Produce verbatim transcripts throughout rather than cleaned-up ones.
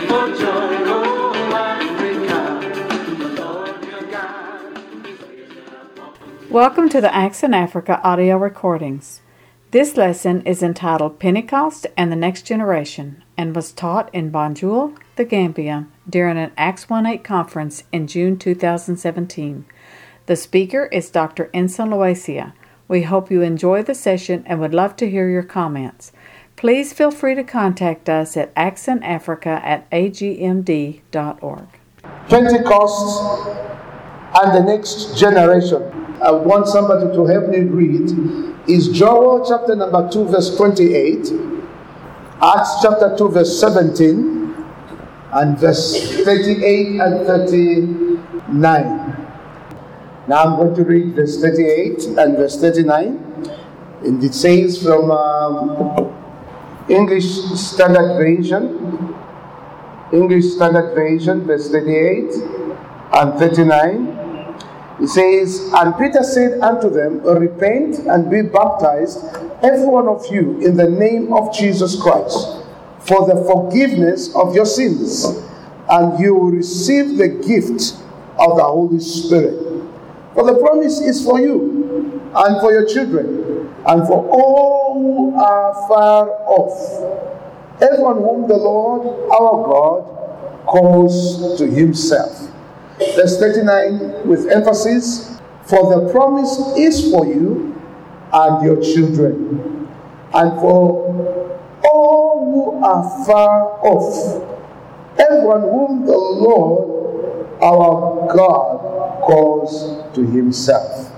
for joy, oh Africa, the Lord your God is risen upon. Welcome to the Acts in Africa audio recordings. This lesson is entitled Pentecost and the Next Generation and was taught in Banjul, the Gambia, during an Acts one eight conference in June two thousand seventeen. The speaker is Doctor Enson Loasia. We hope you enjoy the session and would love to hear your comments. Please feel free to contact us at actsinafrica at a g m d dot org. Pentecost and the next generation. I want somebody to help me read. Is Joel chapter number two, verse twenty-eight, Acts chapter two, verse seventeen, and verse thirty-eight and thirty-nine. Now I'm going to read verse thirty-eight and verse thirty-nine. And it says from um, English Standard Version, English Standard Version, verse thirty-eight and thirty-nine. It says, "And Peter said unto them, Repent and be baptized, every one of you, in the name of Jesus Christ, for the forgiveness of your sins, and you will receive the gift of the Holy Spirit. For the promise is for you, and for your children, and for all who are far off, everyone whom the Lord our God calls to himself." Verse thirty-nine with emphasis, "For the promise is for you and your children, and for all who are far off, everyone whom the Lord our God calls to himself."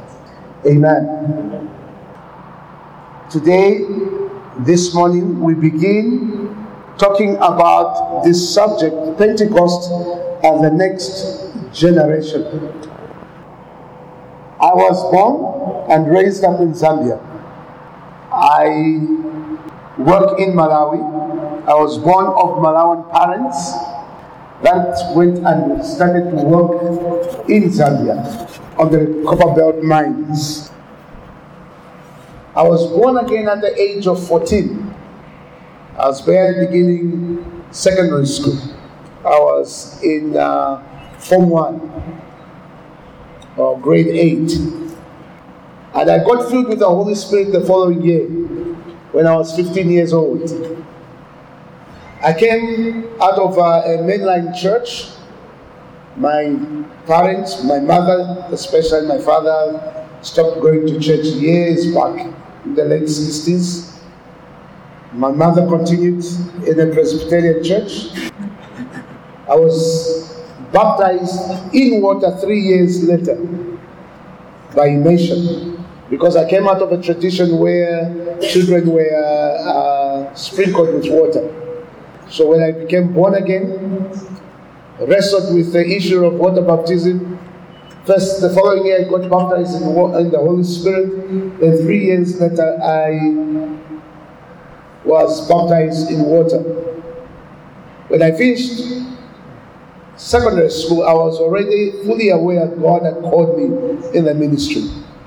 Amen. Today, this morning, we begin talking about this subject, Pentecost and the next generation. I was born and raised up in Zambia. I work in Malawi. I was born of Malawian parents that went and started to work in Zambia on the copper belt mines. I was born again at the age of fourteen. I was barely beginning secondary school. I was in uh, Form one or grade eight. And I got filled with the Holy Spirit the following year when I was fifteen years old. I came out of uh, a mainline church. My parents, my mother, especially my father, stopped going to church years back in the late sixties. My mother continued in a Presbyterian church. I was baptized in water three years later by immersion, because I came out of a tradition where children were uh, sprinkled with water. So when I became born again, wrestled with the issue of water baptism. First, the following year, I got baptized in, in the Holy Spirit. Then three years later, I was baptized in water. When I finished secondary school, I was already fully aware God had called me in the ministry.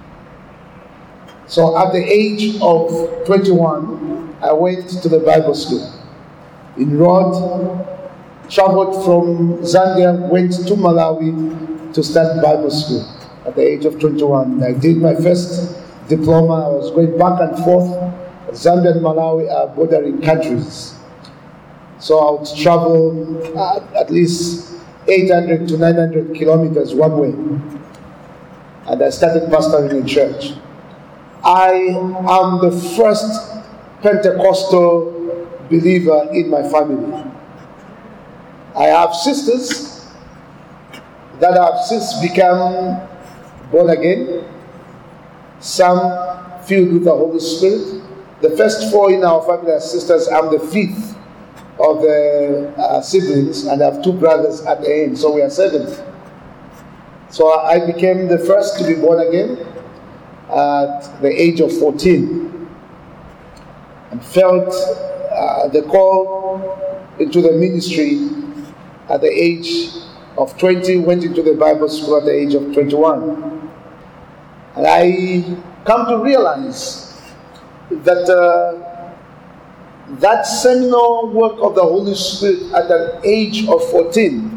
So at the age of twenty-one, I went to the Bible school. Enrolled, traveled from Zambia, went to Malawi to start Bible school at the age of twenty-one. I did my first diploma. I was going back and forth. Zambia and Malawi are bordering countries. So I would travel uh, at least eight hundred to nine hundred kilometers one way. And I started pastoring in church. I am the first Pentecostal believer in my family. I have sisters that have since become born again, some filled with the Holy Spirit. The first four in our family are sisters. I'm the fifth of the uh, siblings, and I have two brothers at the end, so we are seven. So I became the first to be born again at the age of fourteen, and felt uh, the call into the ministry at the age of twenty, went into the Bible school at the age of twenty-one. And I come to realize that uh, that seminal work of the Holy Spirit at an age of fourteen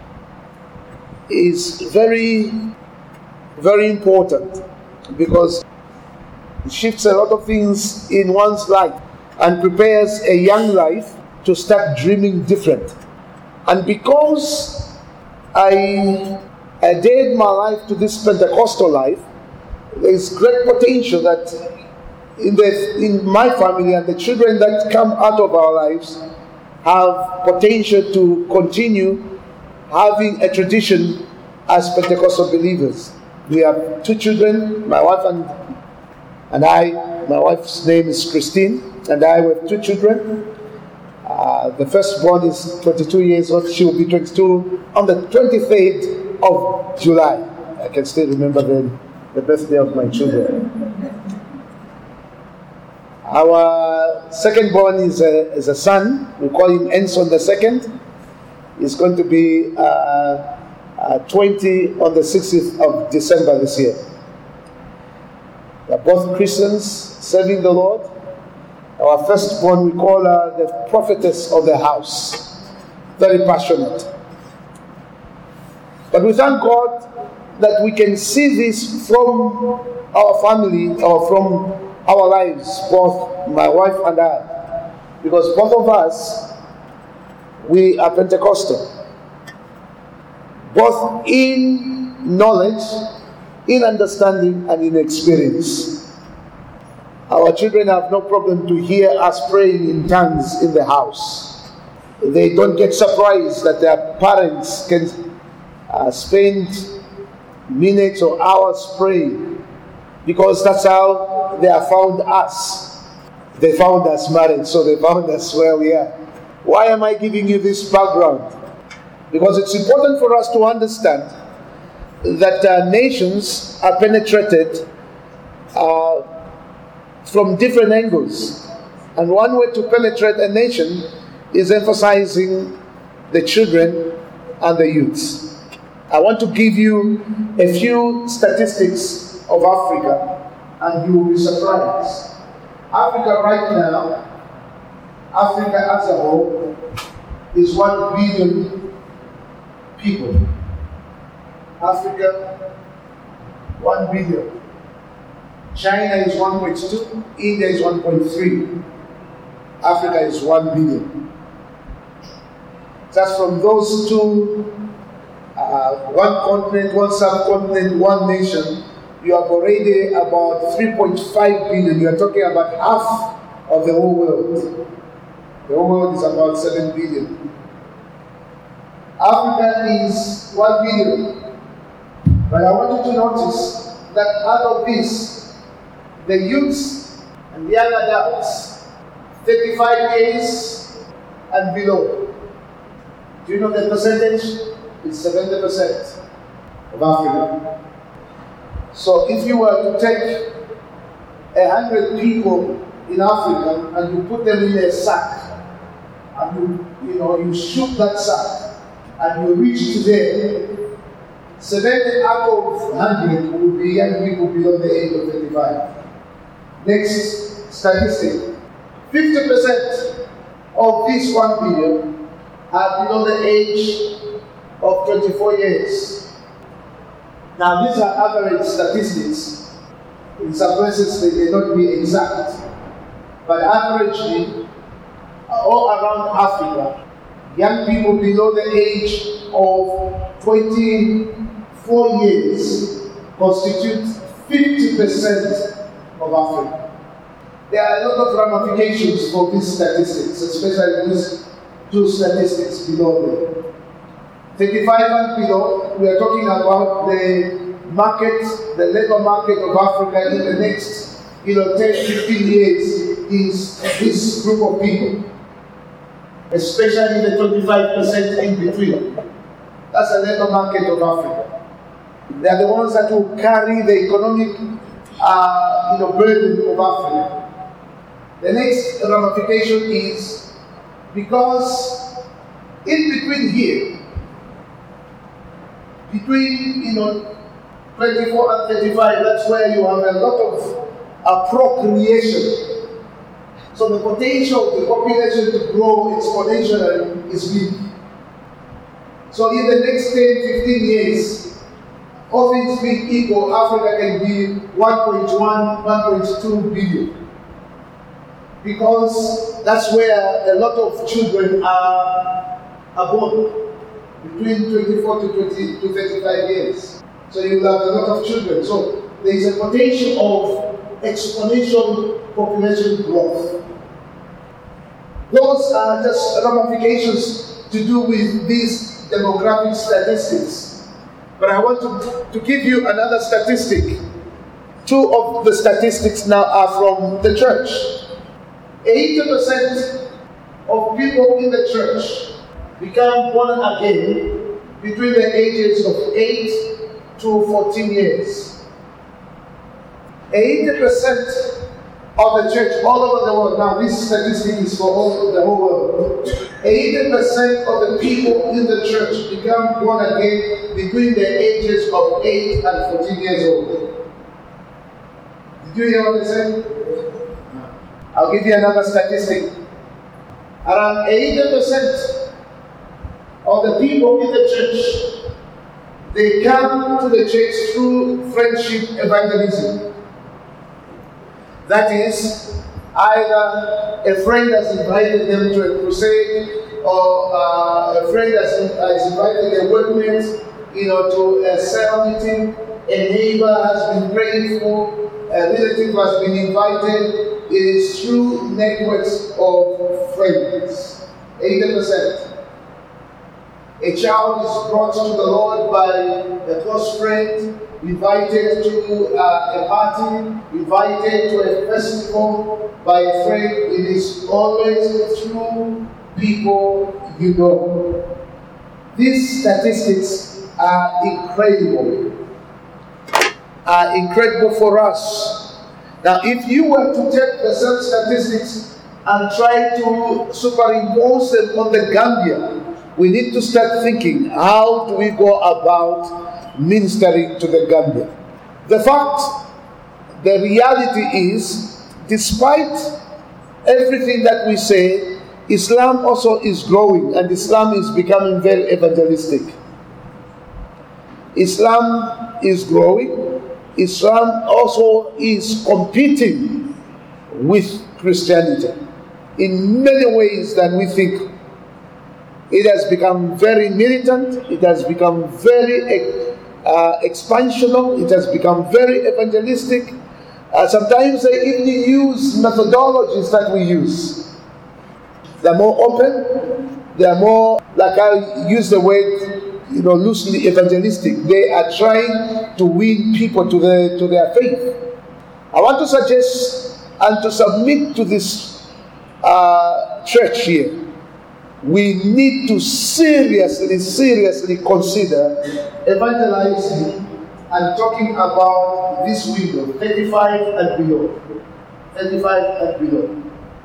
is very, very important, because it shifts a lot of things in one's life and prepares a young life to start dreaming different. And because I adhered my life to this Pentecostal life, there is great potential that in the in my family and the children that come out of our lives have potential to continue having a tradition as Pentecostal believers. We have two children, my wife and and I. My wife's name is Christine, and I have two children. Uh, the firstborn is twenty-two years old. She will be twenty-two on the twenty-third of July. I can still remember the, the birthday of my children. Our second-born is a, is a son. We call him Enson the second. He's going to be uh, uh, twenty on the sixteenth of December this year. They're both Christians, serving the Lord. Our firstborn, we call her the prophetess of the house. Very passionate. But we thank God that we can see this from our family or from our lives, both my wife and I. Because both of us, we are Pentecostal. Both in knowledge, in understanding, and in experience. Our children have no problem to hear us praying in tongues in the house. They don't get surprised that their parents can uh, spend minutes or hours praying, because that's how they have found us. They found us married, so they found us where we are. Why am I giving you this background? Because it's important for us to understand that uh, nations are penetrated uh, from different angles. And one way to penetrate a nation is emphasizing the children and the youths. I want to give you a few statistics of Africa, and you will be surprised. Africa right now, Africa as a whole, is one billion people. Africa, one billion. China is one point two, India is one point three. Africa is one billion. That's from those two, uh, one continent, one subcontinent, one nation, you have already about three point five billion. You are talking about half of the whole world. The whole world is about seven billion. Africa is one billion. But I want you to notice that out of this, the youths and young adults, thirty-five years and below. Do you know the percentage? It's seventy percent of Africa. So if you were to take a hundred people in Africa and you put them in a sack, and you, you know, you shoot that sack, and you reach to them, seventy out of one hundred will be young people below the age of thirty-five. Next statistic, fifty percent of this one billion are below the age of twenty-four years. Now these are average statistics. In some places they may not be exact, but averagely, all around Africa, young people below the age of twenty-four years constitute fifty percent of Africa. There are a lot of ramifications for these statistics, especially these two statistics below them. thirty-five and below, we are talking about the market, the labor market of Africa in the next, you know, ten, fifteen years is this group of people. Especially the twenty-five percent in between. That's the labor market of Africa. They are the ones that will carry the economic uh, you know, burden of Africa. The next ramification is because in between here, between you know twenty-four and thirty-five, that's where you have a lot of uh, procreation. So the potential of the population to grow exponentially is big. So in the next ten, fifteen years, all things being equal, Africa can be one point one, one point two billion. Because that's where a lot of children are, are born, between twenty-four to twenty to thirty-five years. So you will have a lot of children. So there is a potential of exponential population growth. Those are just ramifications to do with these demographic statistics. But I want to, to give you another statistic. Two of the statistics now are from the church. eighty percent of people in the church become born again between the ages of eight to fourteen years. eighty percent of the church all over the world, now this statistic is for all the whole world, eighty percent of the people in the church become born again between the ages of eight and fourteen years old. Did you hear what I said? I'll give you another statistic. Around eighty percent of the people in the church, they come to the church through friendship evangelism. That is, either a friend has invited them to a crusade, or uh, a friend has, has invited a workmate, you know, to a cell meeting, a neighbor has been praying for, a relative has been invited. It is through networks of friends. eighty percent. A child is brought to the Lord by a close friend, invited to uh, a party, invited to a festival by a friend. It is always through people you know. These statistics are incredible. Are incredible for us. Now, if you were to take the same statistics and try to superimpose them on the Gambia, we need to start thinking, how do we go about ministering to the Gambia? The fact, the reality is, despite everything that we say, Islam also is growing, and Islam is becoming very evangelistic. Islam is growing. Islam also is competing with Christianity in many ways that we think. It has become very militant, it has become very uh, expansional, it has become very evangelistic. Uh, sometimes they even use methodologies that we use. They're more open, they are more, like I use the word, you know, loosely evangelistic. They are trying to win people to their, to their faith. I want to suggest and to submit to this uh, church here, we need to seriously, seriously consider evangelizing and talking about this window, thirty-five and below. thirty-five and below.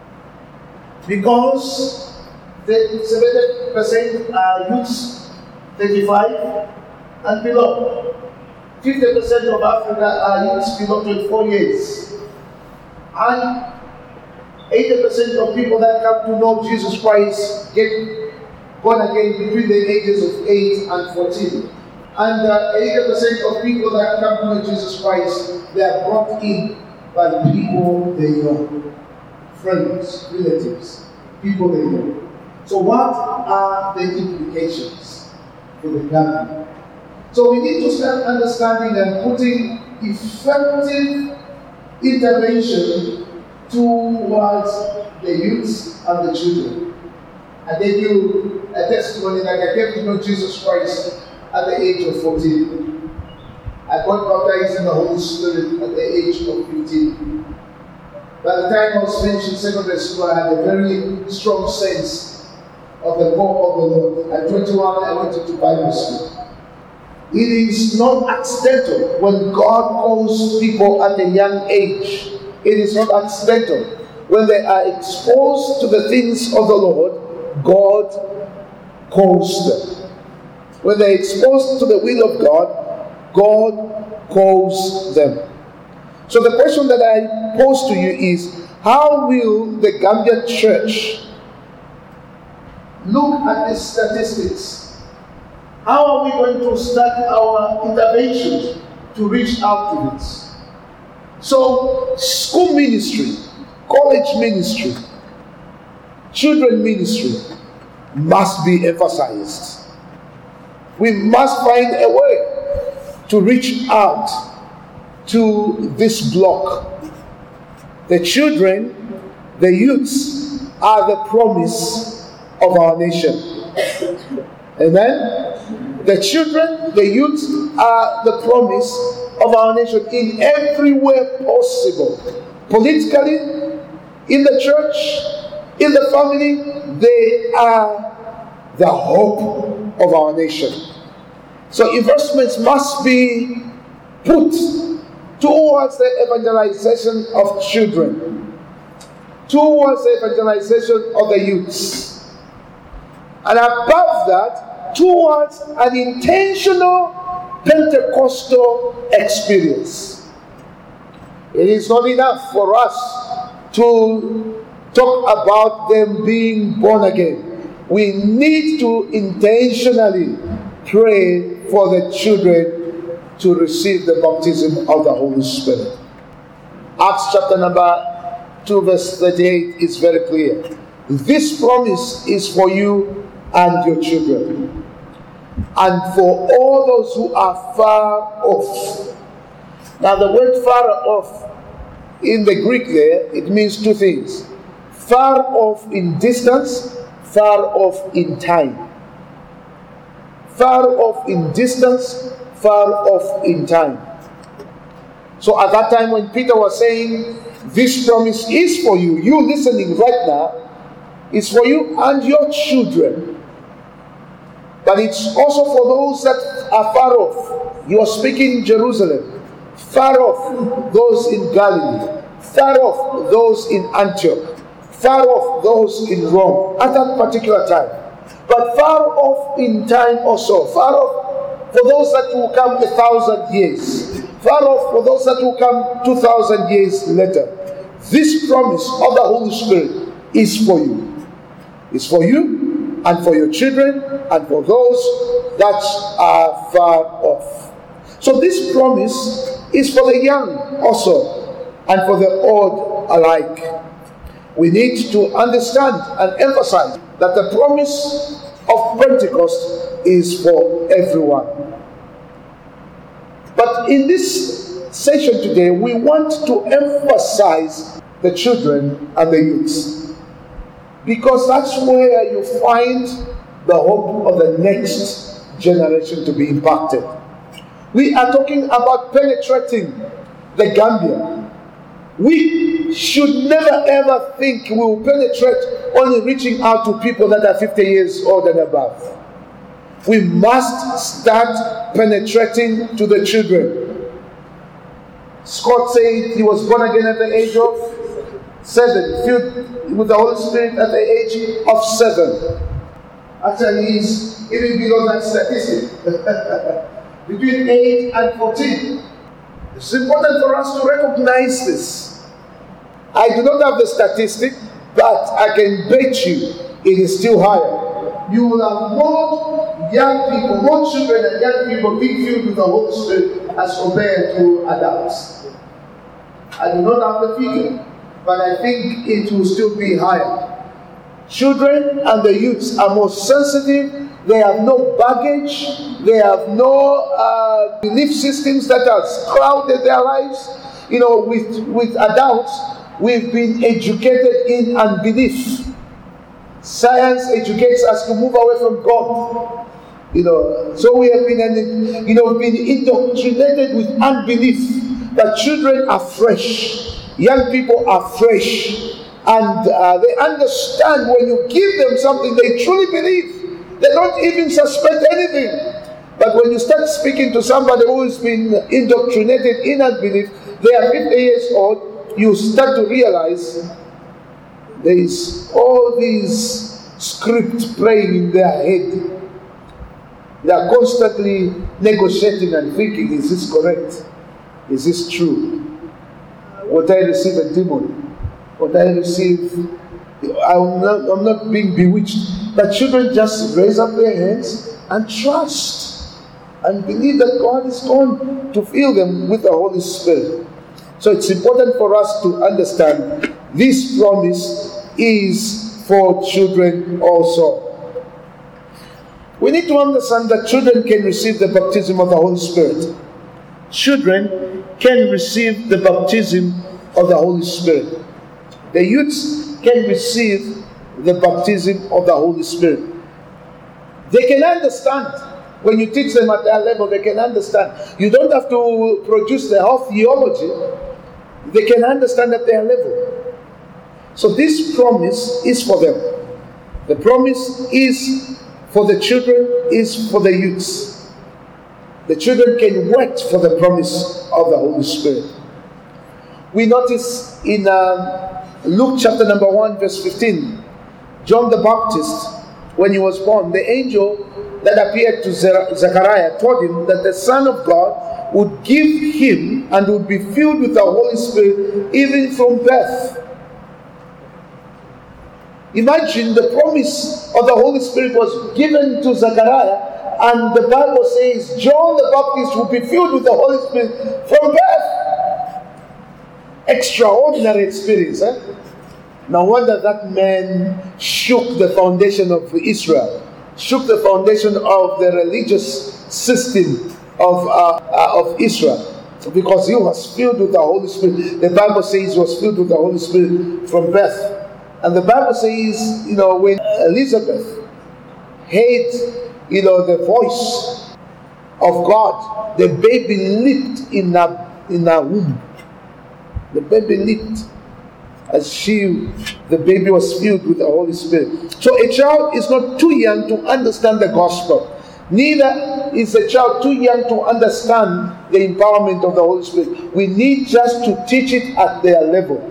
Because the seventy percent are youths, thirty-five and below. fifty percent of Africa are youths below twenty-four years. And eighty percent of people that come to know Jesus Christ get born again between the ages of eight and fourteen. And uh, eighty percent of people that come to know Jesus Christ, they are brought in by people they know. Friends, relatives, people they know. So what are the implications for the Gambia? So we need to start understanding and putting effective intervention towards the youths and the children. I gave you a testimony that I came to know Jesus Christ at the age of fourteen. I got baptized in the Holy Spirit at the age of fifteen. By the time I was finished in secondary school, I had a very strong sense of the call of the Lord. At twenty-one, I went into Bible school. It is not accidental when God calls people at a young age. It is not accidental. When they are exposed to the things of the Lord, God calls them. When they are exposed to the will of God, God calls them. So the question that I pose to you is, How will the Gambia church look at these statistics? How are we going to start our interventions to reach out to this? So, school ministry, college ministry, children ministry must be emphasized. We must find a way to reach out to this block. The children, the youths are the promise of our nation. Amen? The children, the youths are the promise of our nation in every way possible. Politically, in the church, in the family, they are the hope of our nation. So investments must be put towards the evangelization of children, towards the evangelization of the youths, and above that, towards an intentional Pentecostal experience. It is not enough for us to talk about them being born again. We need to intentionally pray for the children to receive the baptism of the Holy Spirit. Acts chapter number two verse thirty-eight is very clear. This promise is for you and your children, and for all those who are far off. Now the word far off in the Greek there, it means two things. Far off in distance, far off in time. Far off in distance, far off in time. So at that time when Peter was saying, this promise is for you, you listening right now, it's for you and your children. But it's also for those that are far off. You are speaking Jerusalem. Far off those in Galilee. Far off those in Antioch. Far off those in Rome at that particular time. But far off in time also. Far off for those that will come a thousand years. Far off for those that will come two thousand years later. This promise of the Holy Spirit is for you. It's for you and for your children and for those that are far off. So this promise is for the young also and for the old alike. We need to understand and emphasize that the promise of Pentecost is for everyone. But in this session today, we want to emphasize the children and the youths, because that's where you find the hope of the next generation to be impacted. We are talking about penetrating the Gambia. We should never ever think we will penetrate only reaching out to people that are fifty years old and above. We must start penetrating to the children. Scott said he was born again at the age of seven, filled with the Holy Spirit at the age of seven. Actually, he's even below that statistic. Between eight and fourteen. It's important for us to recognize this. I do not have the statistic, but I can bet you it is still higher. You will have more young people, more children and young people being filled with the Holy Spirit as compared to adults. I do not have the figure, but I think it will still be higher. Children and the youths are more sensitive. They have no baggage. They have no uh, belief systems that have clouded their lives. You know, with, with adults, we've been educated in unbelief. Science educates us to move away from God. You know, so we have been, you know, been indoctrinated with unbelief. That children are fresh. Young people are fresh. And uh, they understand when you give them something they truly believe. They don't even suspect anything. But when you start speaking to somebody who has been indoctrinated in unbelief, they are fifty years old, you start to realize there is all these scripts playing in their head. They are constantly negotiating and thinking, is this correct? Is this true? Would I receive a demon? what I receive, I'm not, I'm not being bewitched. But children just raise up their hands and trust and believe that God is going to fill them with the Holy Spirit. So it's important for us to understand this promise is for children also. We need to understand that children can receive the baptism of the Holy Spirit. Children can receive the baptism of the Holy Spirit. The youths can receive the baptism of the Holy Spirit. They can understand. When you teach them at their level, they can understand. You don't have to produce the whole theology. They can understand at their level. So this promise is for them. The promise is for the children, is for the youths. The children can wait for the promise of the Holy Spirit. We notice in uh, Luke chapter number one, verse fifteen, John the Baptist, when he was born, the angel that appeared to Zechariah told him that the Son of God would give him and would be filled with the Holy Spirit even from birth. Imagine the promise of the Holy Spirit was given to Zechariah, and the Bible says John the Baptist would be filled with the Holy Spirit from birth. Extraordinary experience, eh? No wonder that man shook the foundation of Israel, shook the foundation of the religious system of, uh, uh, of Israel, because he was filled with the Holy Spirit. The Bible says he was filled with the Holy Spirit from birth. And the Bible says, you know, when Elizabeth heard, you know, the voice of God, the baby leaped in her, in her womb. The baby leaped as she, the baby was filled with the Holy Spirit. So a child is not too young to understand the gospel. Neither is a child too young to understand the empowerment of the Holy Spirit. We need just to teach it at their level.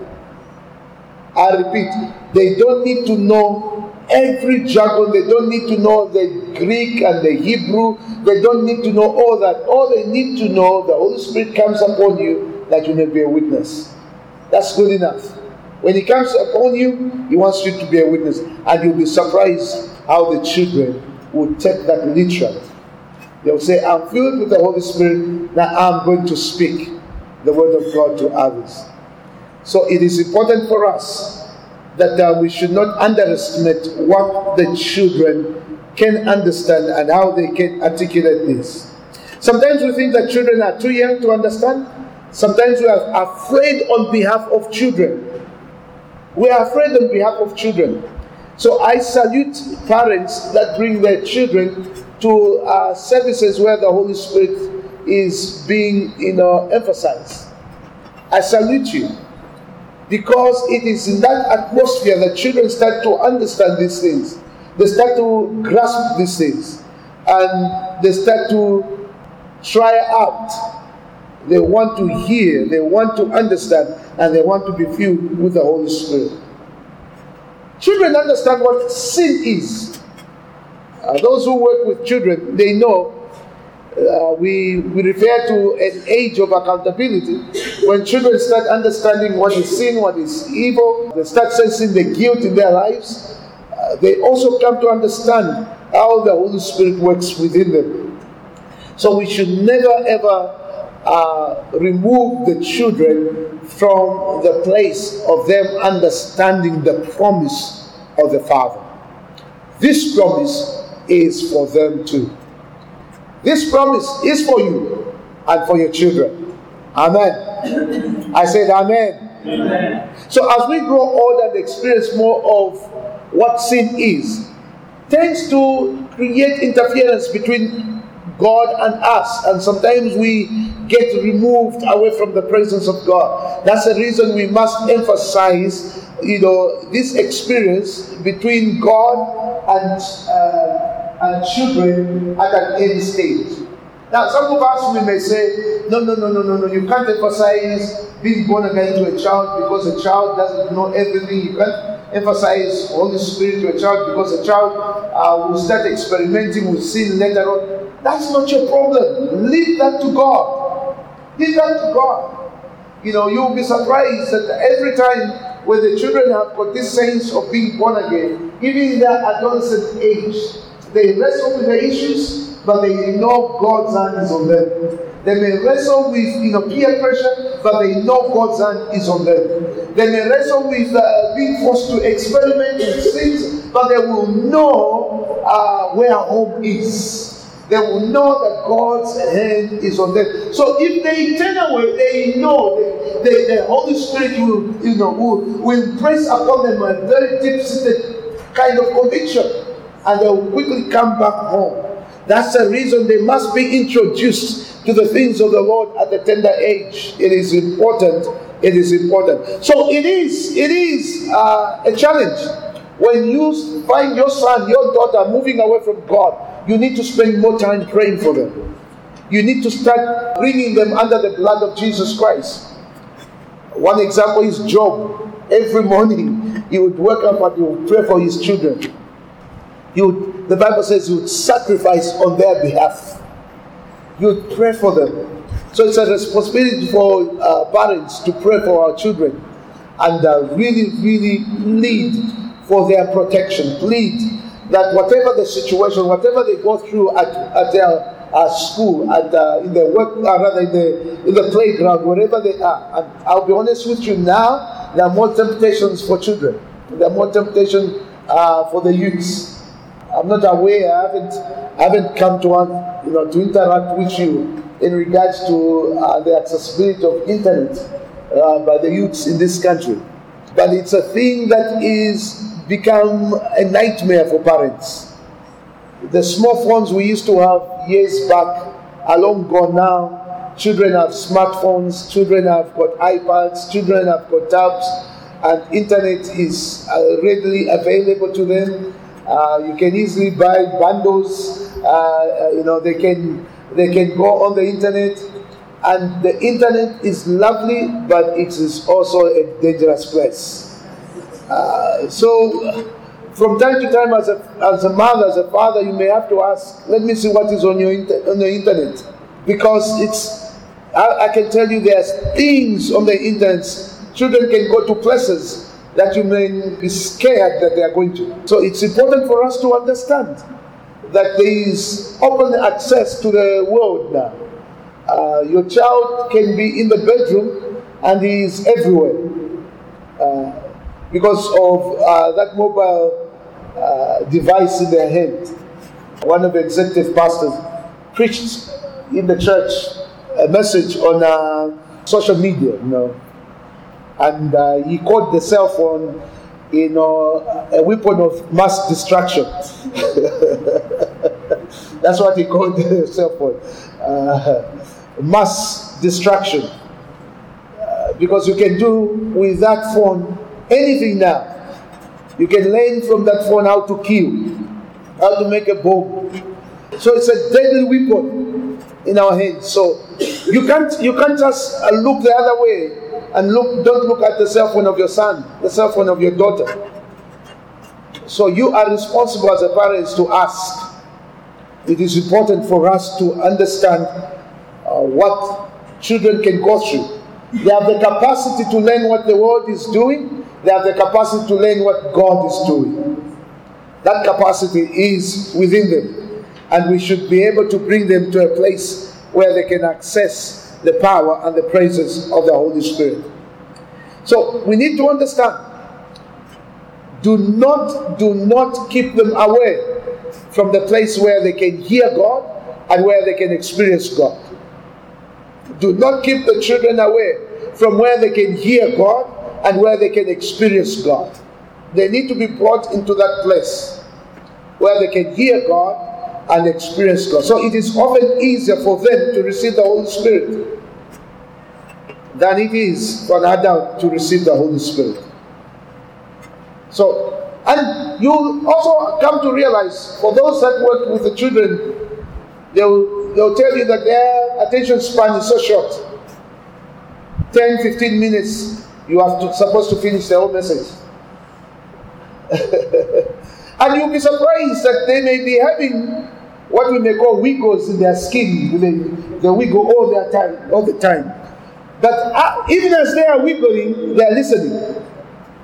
I repeat, they don't need to know every jargon. They don't need to know the Greek and the Hebrew. They don't need to know all that. All they need to know, the Holy Spirit comes upon you that you may be a witness. That's good enough. When He comes upon you, He wants you to be a witness. And you'll be surprised how the children will take that literally. They'll say, I'm filled with the Holy Spirit, now I'm going to speak the word of God to others. So it is important for us that uh, we should not underestimate what the children can understand and how they can articulate this. Sometimes we think that children are too young to understand. Sometimes we are afraid on behalf of children. We are afraid on behalf of children. So I salute parents that bring their children to uh, services where the Holy Spirit is being, you know, emphasized. I salute you. Because it is in that atmosphere that children start to understand these things. They start to grasp these things. And they start to try out. They want to hear, they want to understand, and they want to be filled with the Holy Spirit. Children understand what sin is. Uh, those who work with children, they know. Uh, we, we refer to an age of accountability. When children start understanding what is sin, what is evil, they start sensing the guilt in their lives, uh, they also come to understand how the Holy Spirit works within them. So we should never ever uh, remove the children from the place of them understanding the promise of the Father. This promise is for them too. This promise is for you and for your children. Amen. I said amen. Amen. So as we grow older and experience more of what sin is, tends to create interference between God and us. And sometimes we get removed away from the presence of God. That's the reason we must emphasize, you know, this experience between God and uh, and children at an early stage. Now, some of us, we may say, no, no, no, no, no, no, you can't emphasize being born again to a child because a child doesn't know everything. You can't emphasize Holy Spirit to a child because a child uh, will start experimenting with sin later on. That's not your problem. Leave that to God. Leave that to God. You know, you'll be surprised that every time when the children have got this sense of being born again, even in their adolescent age, they wrestle with the issues, but they know God's hand is on them. They may wrestle with you know, peer pressure, but they know God's hand is on them. They may wrestle with uh, being forced to experiment with things, but they will know uh, where home is. They will know that God's hand is on them. So if they turn away, they know that the, the Holy Spirit will, you know, will, will press upon them a very deep-seated kind of conviction, and they will quickly come back home. That's the reason they must be introduced to the things of the Lord at a tender age. It is important. It is important. So it is. It is uh, a challenge when you find your son, your daughter moving away from God. You need to spend more time praying for them. You need to start bringing them under the blood of Jesus Christ. One example is Job. Every morning he would wake up and he would pray for his children. He would, the Bible says he would sacrifice on their behalf. He would pray for them. So it's a responsibility for uh, parents to pray for our children and uh, really, really plead for their protection. Plead that whatever the situation, whatever they go through at, at their uh, school, at uh, in the work, uh, rather in the in the playground, wherever they are. And I'll be honest with you now, there are more temptations for children. There are more temptations uh, for the youths. I'm not aware. I haven't I haven't come to one, you know, to interact with you in regards to uh, the accessibility of internet uh, by the youths in this country. But it's a thing that is become a nightmare for parents. The small phones we used to have years back are long gone now. Children have smartphones, children have got iPads, children have got tabs, and internet is uh, readily available to them. Uh, you can easily buy bundles. Uh, you know, they can they can go on the internet, and the internet is lovely, but it is also a dangerous place. Uh, so, from time to time, as a as a mother, as a father, you may have to ask, "Let me see what is on your inter- on the internet," because it's. I, I can tell you, there's things on the internet. Children can go to places that you may be scared that they are going to. So it's important for us to understand that there is open access to the world now. Uh, your child can be in the bedroom and he is everywhere. Uh, because of uh, that mobile uh, device in their hand. One of the executive pastors preached in the church a message on uh, social media, you know, and uh, he called the cell phone, you know, a weapon of mass destruction. That's what he called the cell phone, uh, mass destruction, uh, because you can do with that phone anything now. You can learn from that phone how to kill, how to make a bomb. So it's a deadly weapon in our hands. So you can't you can't just uh, look the other way and look. Don't look at the cell phone of your son, the cell phone of your daughter. So you are responsible as a parent to ask. It is important for us to understand uh, what children can go through. They have the capacity to learn what the world is doing. They have the capacity to learn what God is doing. That capacity is within them. And we should be able to bring them to a place where they can access the power and the praises of the Holy Spirit. So we need to understand. Do not, do not keep them away from the place where they can hear God and where they can experience God. Do not keep the children away from where they can hear God and where they can experience God. They need to be brought into that place where they can hear God and experience God. So it is often easier for them to receive the Holy Spirit than it is for an adult to receive the Holy Spirit. So, and you'll also come to realize, for those that work with the children, they'll, they'll tell you that their attention span is so short. ten, fifteen minutes, you are to, supposed to finish the whole message. And you'll be surprised that they may be having what we may call wiggles in their skin. They, they wiggle all their time, all the time. But uh, even as they are wiggling, they are listening.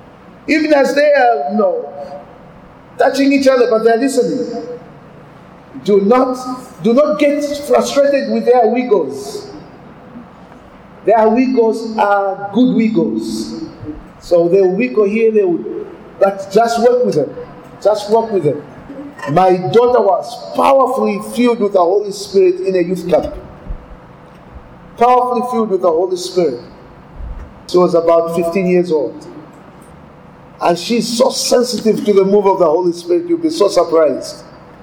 Even as they are, you know, touching each other, but they're listening. Do not, do not get frustrated with their wiggles. Their wiggles are good wiggles. So they'll wiggle here, they will, but just work with them. Just work with them. My daughter was powerfully filled with the Holy Spirit in a youth camp. Powerfully filled with the Holy Spirit. She was about fifteen years old. And she's so sensitive to the move of the Holy Spirit, you'll be so surprised.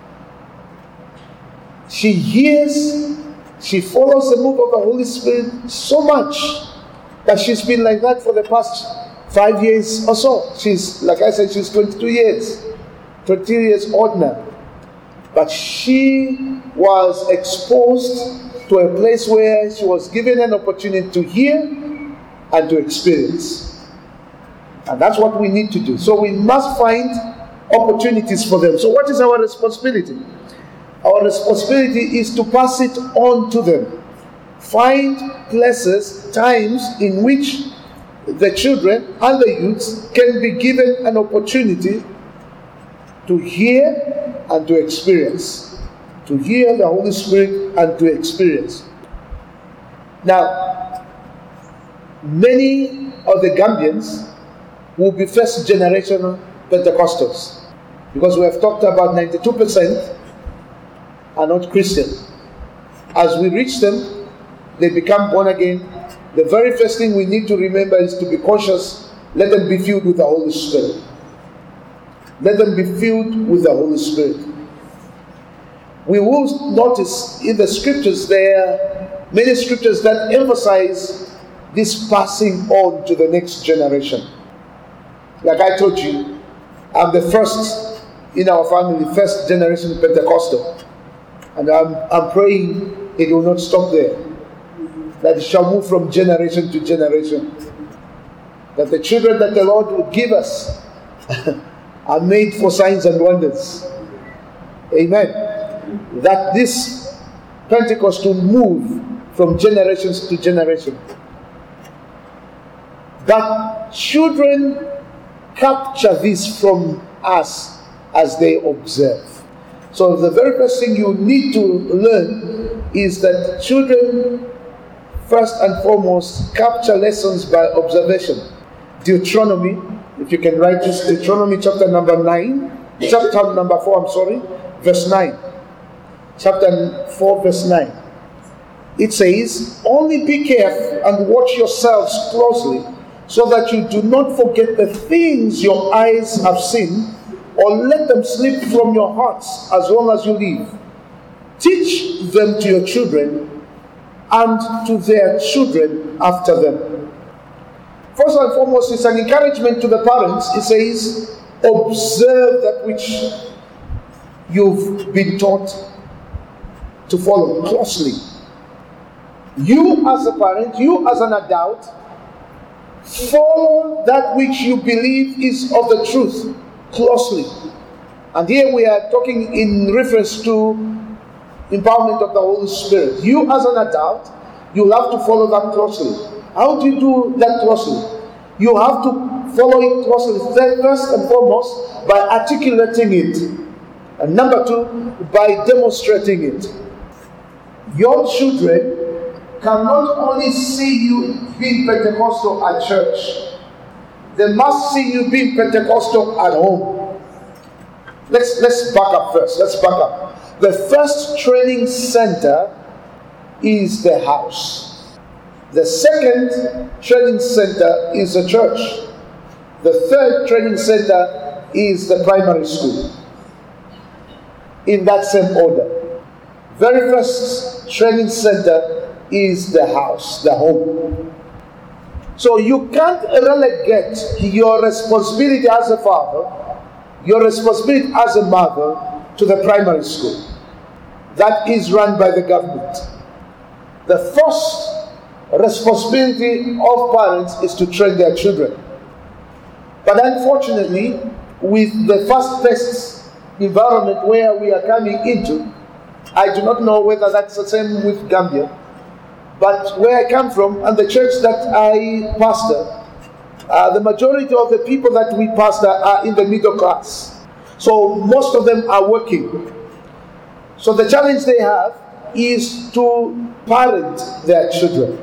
She hears, she follows the move of the Holy Spirit so much that she's been like that for the past five years or so. She's, like I said, she's twenty-two years. twenty years old now. But she was exposed to a place where she was given an opportunity to hear and to experience. And that's what we need to do. So we must find opportunities for them. So what is our responsibility? Our responsibility is to pass it on to them. Find places, times in which the children and the youths can be given an opportunity to hear and to experience. To hear the Holy Spirit and to experience. Now, many of the Gambians will be first generation Pentecostals, because we have talked about ninety-two percent are not Christian. As we reach them, they become born again. The very first thing we need to remember is to be conscious. Let them be filled with the Holy Spirit. Let them be filled with the Holy Spirit. We will notice in the scriptures there are many scriptures that emphasize this passing on to the next generation. Like I told you, I'm the first in our family, first generation Pentecostal. And I'm, I'm praying it will not stop there. That it shall move from generation to generation. That the children that the Lord will give us are made for signs and wonders. Amen. That this Pentecost will move from generations to generation. That children capture this from us as they observe. So the very first thing you need to learn is that children, first and foremost, capture lessons by observation. Deuteronomy, if you can write this, Deuteronomy chapter number nine, chapter number four, I'm sorry, verse nine. Chapter four, verse nine. It says, only be careful and watch yourselves closely, so that you do not forget the things your eyes have seen, or let them slip from your hearts as long as you live. Teach them to your children and to their children after them. First and foremost, it's an encouragement to the parents. It says, observe that which you've been taught to follow closely. You as a parent, you as an adult, follow that which you believe is of the truth closely. And here we are talking in reference to empowerment of the Holy Spirit. You as an adult, you have to follow that closely. How do you do that closely? You have to follow it closely, first and foremost, by articulating it. And number two, by demonstrating it. Your children cannot only see you being Pentecostal at church, they must see you being Pentecostal at home. Let's, let's back up first. Let's back up. The first training center is the house. The second training center is the church. The third training center is the primary school. In that same order. Very first training center is the house, the home. So you can't relegate your responsibility as a father, your responsibility as a mother, to the primary school. That is run by the government. The first responsibility of parents is to train their children. But unfortunately, with the fast-paced environment where we are coming into, I do not know whether that's the same with Gambia, but where I come from and the church that I pastor, Uh, the majority of the people that we pastor are in the middle class. So most of them are working. So the challenge they have is to parent their children,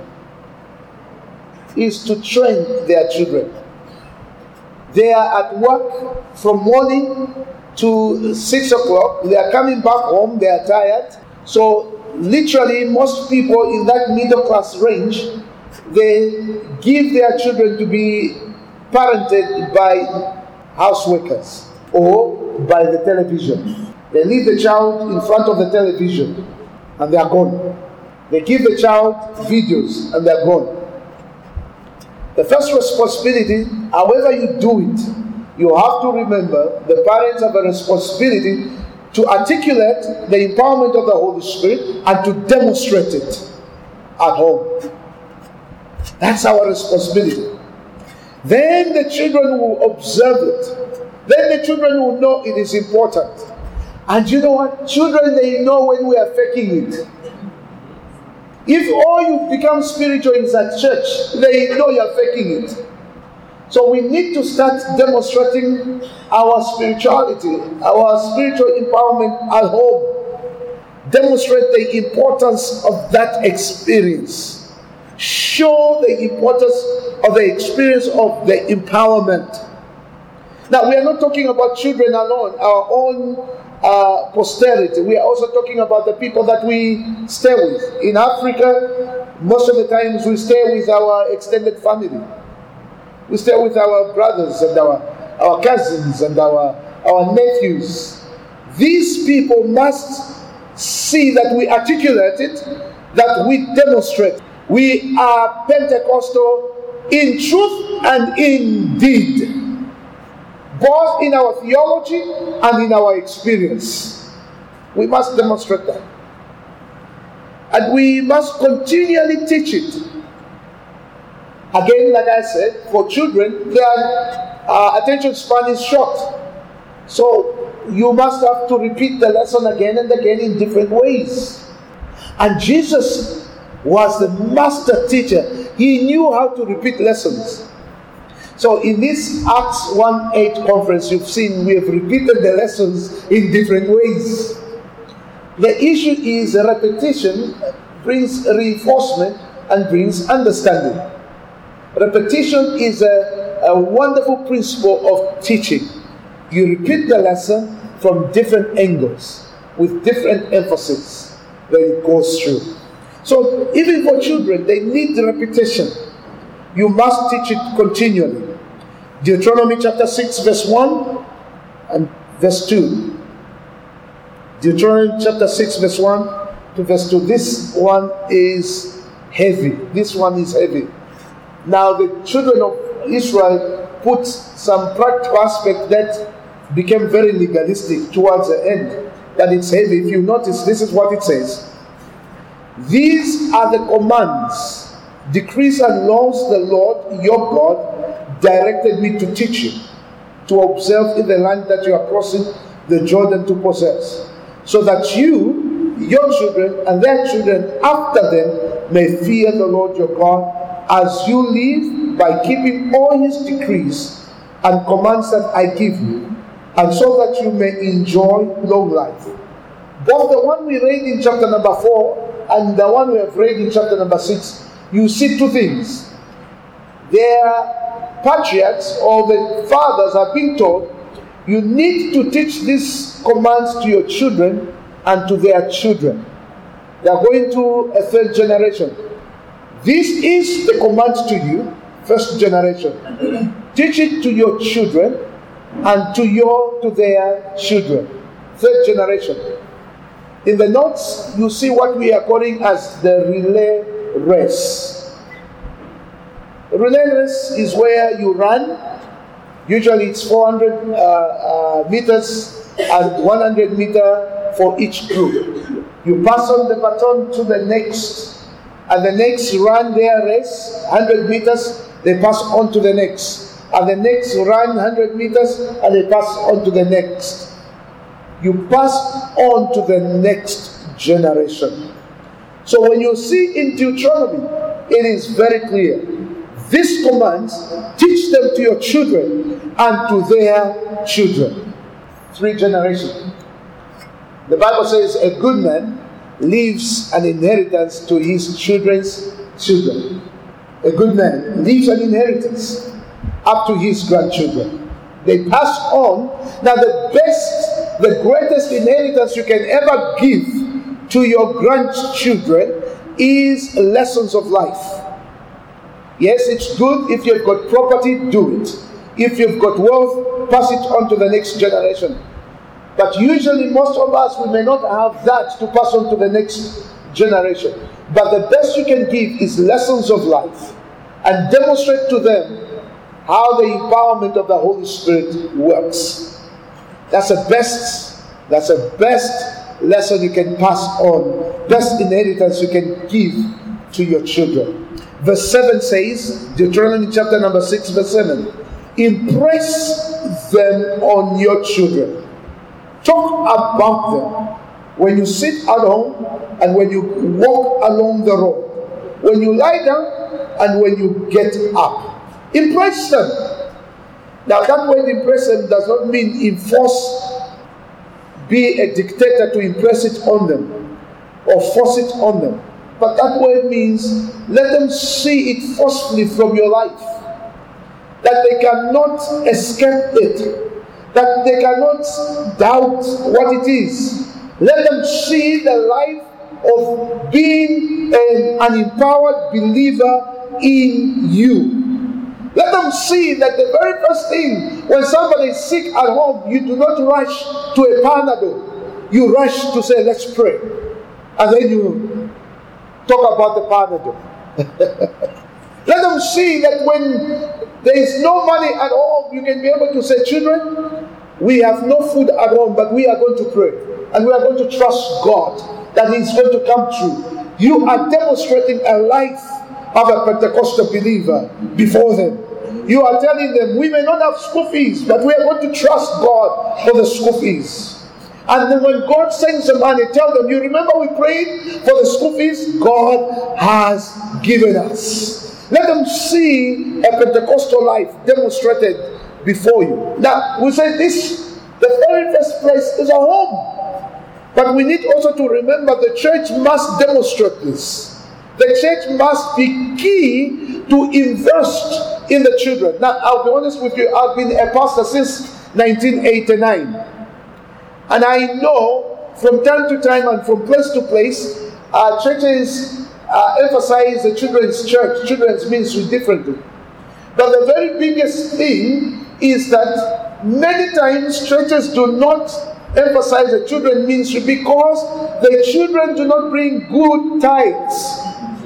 is to train their children. They are at work from morning to six o'clock. They are coming back home, they are tired. So literally most people in that middle class range, they give their children to be parented by house workers or by the television. They leave the child in front of the television and they are gone. They give the child videos and they are gone. The first responsibility, however you do it, you have to remember the parents have a responsibility to articulate the empowerment of the Holy Spirit and to demonstrate it at home. That's our responsibility. Then the children will observe it. Then the children will know it is important. And you know what? Children, they know when we are faking it. If all you become spiritual is at church, they know you are faking it. So we need to start demonstrating our spirituality, our spiritual empowerment at home. Demonstrate the importance of that experience. Show the importance of the experience of the empowerment. Now, we are not talking about children alone, our own uh, posterity. We are also talking about the people that we stay with. In Africa, most of the times we stay with our extended family. We stay with our brothers and our, our cousins and our, our nephews. These people must see that we articulate it, that we demonstrate. We are Pentecostal in truth and in deed, both in our theology and in our experience. We must demonstrate that. And we must continually teach it. Again, like I said, for children, their uh, attention span is short. So you must have to repeat the lesson again and again in different ways. And Jesus was the master teacher. He knew how to repeat lessons. So in this Acts one eight conference, you've seen we have repeated the lessons in different ways. The issue is repetition brings reinforcement and brings understanding. Repetition is a, a wonderful principle of teaching. You repeat the lesson from different angles, with different emphasis, then it goes through. So even for children, they need the repetition. You must teach it continually. Deuteronomy chapter six, verse one and verse two. Deuteronomy chapter six, verse one to verse two. This one is heavy. This one is heavy. Now the children of Israel put some practical aspect that became very legalistic towards the end. That it's heavy. If you notice, this is what it says. These are the commands, decrees and laws the Lord your God directed me to teach you, to observe in the land that you are crossing the Jordan to possess, so that you, your children, and their children after them may fear the Lord your God, as you live by keeping all his decrees and commands that I give you, and so that you may enjoy long life. Both the one we read in chapter number four and the one we have read in chapter number six, you see two things. Their patriarchs or the fathers are being told, you need to teach these commands to your children and to their children. They are going to a third generation. This is the command to you, first generation. Teach it to your children and to your to their children, third generation. In the notes, you see what we are calling as the relay race. The relay race is where you run. Usually it's four hundred uh, uh, meters and one hundred meter for each group. You pass on the baton to the next, and the next run their race, one hundred meters, they pass on to the next. And the next run one hundred meters, and they pass on to the next. You pass on to the next generation. So when you see in Deuteronomy, it is very clear. these commands, teach them to your children and to their children. Three generations. The Bible says a good man leaves an inheritance to his children's children. A good man leaves an inheritance up to his grandchildren. They pass on. Now the best, the greatest inheritance you can ever give to your grandchildren is lessons of life. Yes, it's good if you've got property, do it. If you've got wealth, pass it on to the next generation. But usually most of us, we may not have that to pass on to the next generation. But the best you can give is lessons of life and demonstrate to them how the empowerment of the Holy Spirit works. That's the best, that's the best lesson you can pass on, best inheritance you can give to your children. Verse seven says, Deuteronomy chapter number six, verse seven, impress them on your children. Talk about them when you sit at home and when you walk along the road, when you lie down and when you get up. Impress them. Now that word impress them does not mean enforce, be a dictator to impress it on them or force it on them. But that word means let them see it forcefully from your life. That they cannot escape it. That they cannot doubt what it is. Let them see the life of being an, an empowered believer in you. Let them see that the very first thing, when somebody is sick at home, you do not rush to a Panadol. You rush to say, let's pray. And then you talk about the Panadol. Let them see that when there is no money at home, you can be able to say, children, we have no food at home, but we are going to pray. And we are going to trust God that He's going to come true. You are demonstrating a life of a Pentecostal believer before them. You are telling them, we may not have school fees, but we are going to trust God for the school fees. And then when God sends the money, tell them, you remember we prayed for the school fees? God has given us. Let them see a Pentecostal life demonstrated before you. Now, we say this, the very first place is a home. But we need also to remember the church must demonstrate this. The church must be key to invest in the children. Now, I'll be honest with you, I've been a pastor since nineteen eighty-nine. And I know from time to time and from place to place, uh, churches uh, emphasize the children's church, children's ministry differently. But the very biggest thing is that many times churches do not emphasize the children ministry because the children do not bring good tithes.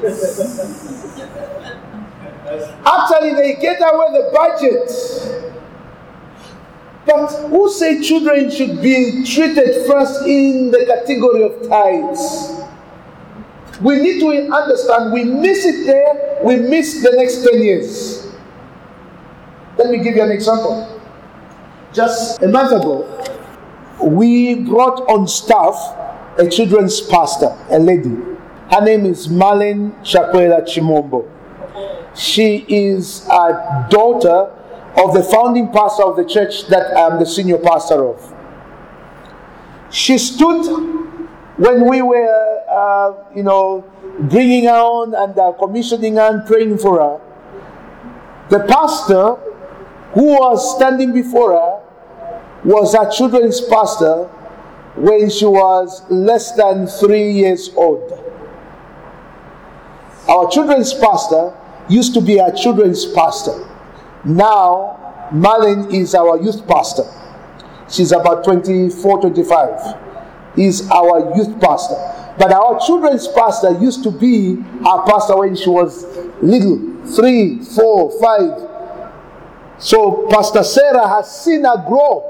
Actually, they get away the budget. But who say children should be treated first in the category of tithes? We need to understand, we miss it there, we miss the next ten years. Let me give you an example. Just a month ago, we brought on staff a children's pastor, a lady. Her name is Marlene Chakwera Chimombo. She is a daughter of the founding pastor of the church that I am the senior pastor of. She stood when we were, uh, you know, bringing her on and uh, commissioning her and praying for her. The pastor who was standing before her was our children's pastor when she was less than three years old. Our children's pastor used to be our children's pastor. Now, Marlene is our youth pastor. She's about twenty-four, twenty-five. He's our youth pastor. But our children's pastor used to be our pastor when she was little, three, four, five. So Pastor Sarah has seen her grow.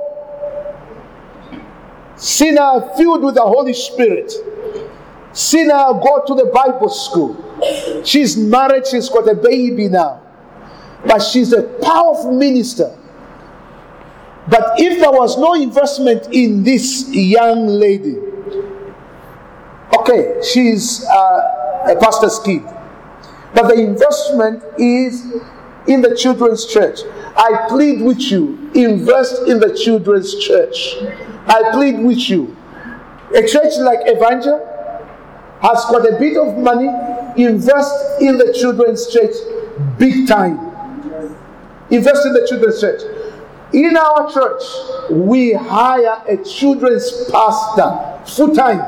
Seen her filled with the Holy Spirit. Seen her go to the Bible school. She's married, she's got a baby now. But she's a powerful minister. But if there was no investment in this young lady, okay, she's uh, a pastor's kid. But the investment is in the children's church. I plead with you, invest in the children's church. I plead with you. A church like Evangel has got a bit of money, invest in the children's church big time. Invest in the children's church. In our church, we hire a children's pastor full time.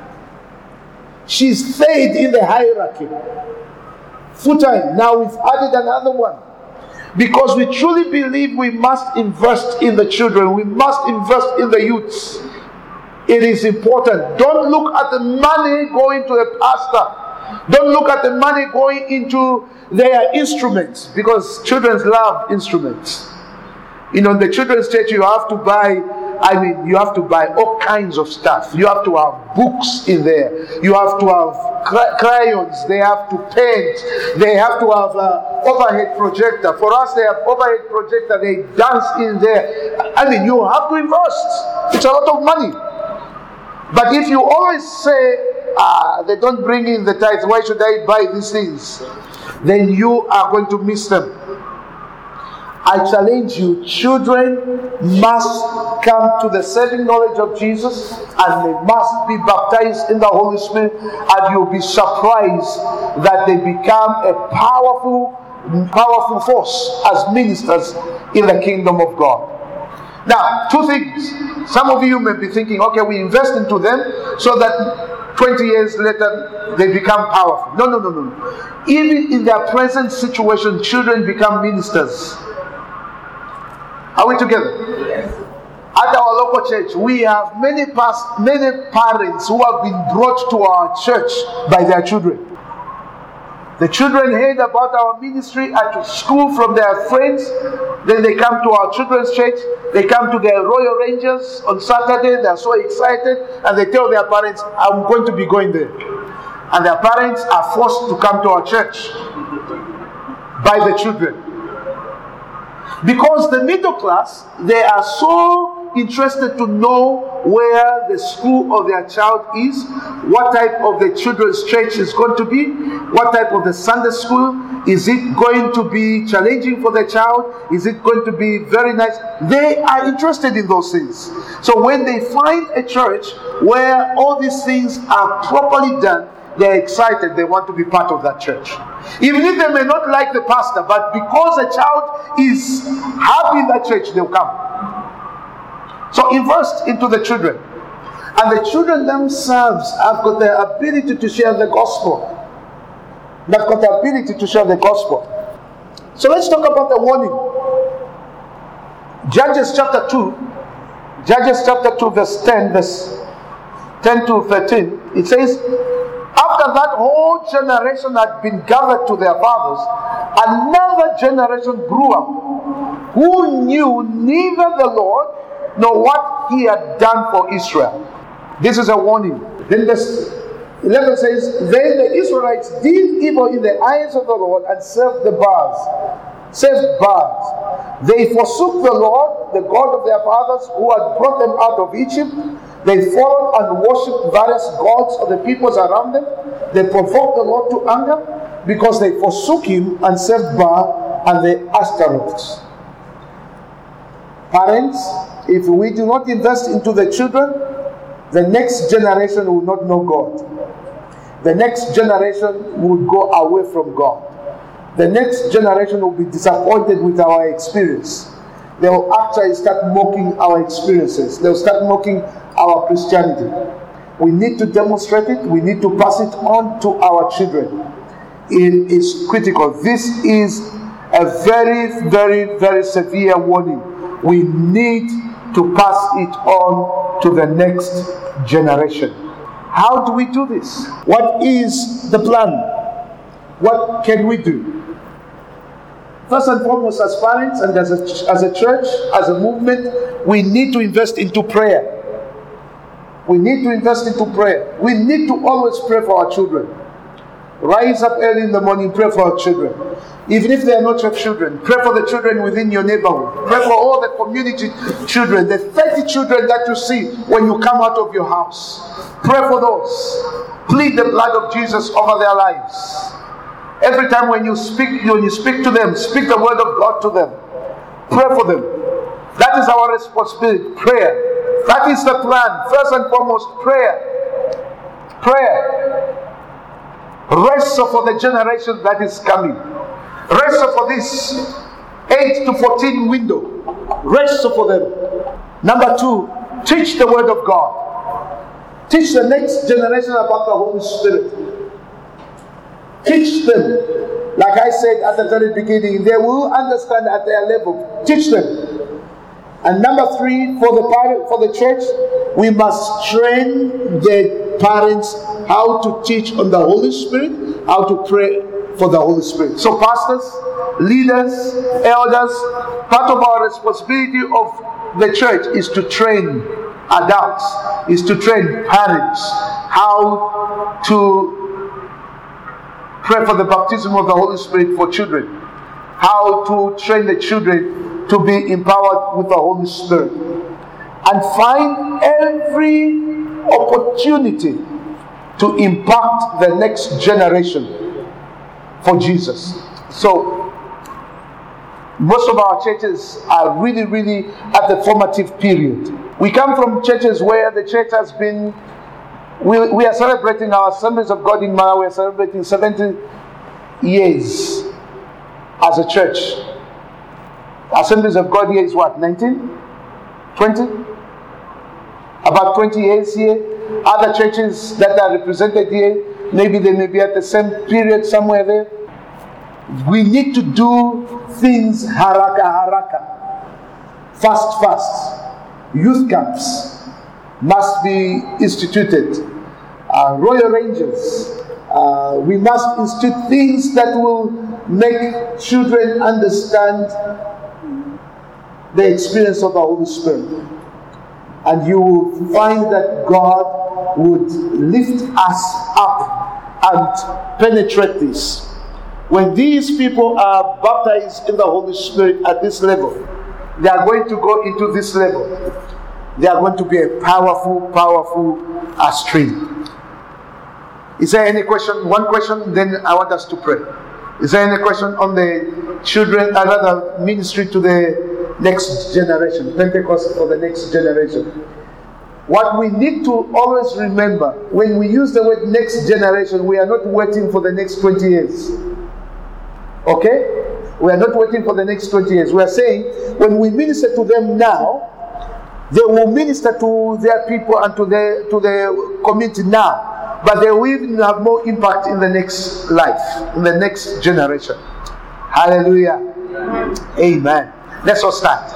She's third in the hierarchy. Full time. Now we've added another one. Because we truly believe we must invest in the children. We must invest in the youths. It is important. Don't look at the money going to a pastor. Don't look at the money going into their instruments. Because children love instruments. You know, in the children's church you have to buy, I mean, you have to buy all kinds of stuff. You have to have books in there. You have to have cray- crayons. They have to paint. They have to have an overhead projector. For us, they have overhead projector. They dance in there. I mean, you have to invest. It's a lot of money. But if you always say, ah, they don't bring in the tithes, why should I buy these things? Then you are going to miss them. I challenge you, children must come to the saving knowledge of Jesus, and they must be baptized in the Holy Spirit, and you'll be surprised that they become a powerful, powerful force as ministers in the kingdom of God. Now, two things. Some of you may be thinking, okay, we invest into them so that twenty years later they become powerful. No, no, no, no. Even in their present situation, children become ministers. Are we together? Yes. At our local church, we have many past, many parents who have been brought to our church by their children. The children heard about our ministry at school from their friends. Then they come to our children's church. They come to their Royal Rangers on Saturday. They are so excited. And they tell their parents, I'm going to be going there. And their parents are forced to come to our church by the children. Because the middle class, they are so interested to know where the school of their child is, what type of the children's church is going to be, what type of the Sunday school, is it going to be challenging for the child, is it going to be very nice? They are interested in those things. So when they find a church where all these things are properly done, they're excited, they want to be part of that church. Even if they may not like the pastor, but because a child is happy in that church, they'll come. So invest into the children. And the children themselves have got the ability to share the gospel. They've got the ability to share the gospel. So let's talk about the warning. Judges chapter two. Judges chapter two verse ten, verse ten to thirteen. It says, after that whole generation had been gathered to their fathers, another generation grew up, who knew neither the Lord nor what he had done for Israel. This is a warning. Then verse eleven says, then the Israelites did evil in the eyes of the Lord and served the Baals. Served Baals. They forsook the Lord, the God of their fathers, who had brought them out of Egypt. They followed and worshipped various gods of the peoples around them. They provoked the Lord to anger because they forsook him and served Baal and the Ashtaroths. Parents, if we do not invest into the children, the next generation will not know God. The next generation will go away from God. The next generation will be disappointed with our experience. They will actually start mocking our experiences. They will start mocking our Christianity. We need to demonstrate it. We need to pass it on to our children. It is critical. This is a very, very, very severe warning. We need to pass it on to the next generation. How do we do this? What is the plan? What can we do? First and foremost, as parents and as a, as a church, as a movement, we need to invest into prayer. We need to invest into prayer. We need to always pray for our children. Rise up early in the morning, pray for our children. Even if they are not your children, pray for the children within your neighborhood. Pray for all the community children, the thirty children that you see when you come out of your house. Pray for those. Plead the blood of Jesus over their lives. Every time when you speak, when you speak to them, speak the word of God to them. Pray for them. That is our responsibility. Prayer. That is the plan. First and foremost, prayer. Prayer. Rest for the generation that is coming. Rest for this eight to fourteen window. Rest for them. Number two, teach the word of God. Teach the next generation about the Holy Spirit. Teach them. Like I said at the very beginning, they will understand at their level. Teach them. And number three, for the parent, for the church, we must train the parents how to teach on the Holy Spirit, how to pray for the Holy Spirit. So pastors, leaders, elders, part of our responsibility of the church is to train adults, is to train parents how to pray for the baptism of the Holy Spirit for children, how to train the children to be empowered with the Holy Spirit, and find every opportunity to impact the next generation for Jesus. So most of our churches are really, really at the formative period. We come from churches where the church has been, we, we are celebrating our Assemblies of God in Malawi, we are celebrating seventy years as a church. Assemblies of God here is what, nineteen? twenty? About twenty years here. Other churches that are represented here, maybe they may be at the same period somewhere there. We need to do things haraka haraka. Fast fast. Youth camps must be instituted. Uh, Royal Rangers. Uh, we must institute things that will make children understand the experience of the Holy Spirit. And you will find that God would lift us up and penetrate this. When these people are baptized in the Holy Spirit at this level, they are going to go into this level. They are going to be a powerful, powerful uh, stream. Is there any question? One question, then I want us to pray. Is there any question on the children, another ministry to the next generation, Pentecost for the next generation? What we need to always remember, when we use the word next generation, we are not waiting for the next twenty years. Okay? We are not waiting for the next twenty years. We are saying, when we minister to them now, they will minister to their people and to the, to the community now. But they will even have more impact in the next life, in the next generation. Hallelujah. Amen. Let's all stand.